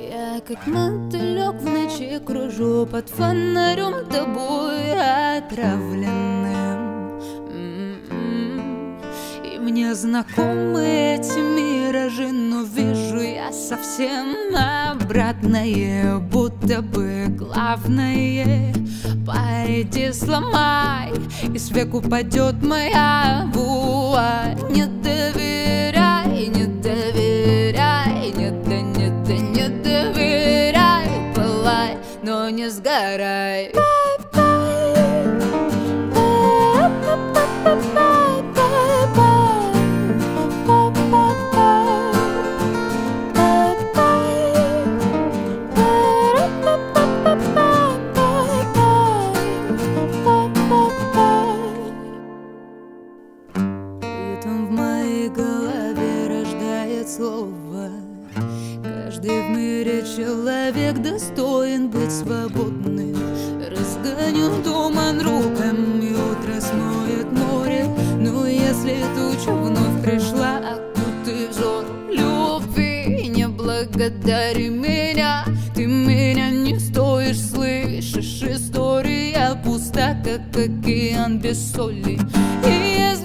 Я как мотылек в ночи кружу под фонарем тобой отравленным. И мне знакомы эти миражи, но вижу я совсем обратное. Будто бы главное пойди сломай, и с век упадет моя вуаль. Не доверяй, не доверяй, не доверяй, пылай, но не сгорай. Ритм в моей голове рождает слово. Каждый в мире человек достоин быть свободным. Разгоню туман руками, утро смоет море. Но если туча вновь пришла, окутай взор любви. Не благодари меня, ты меня не стоишь, слышишь? История пуста, как океан без соли. И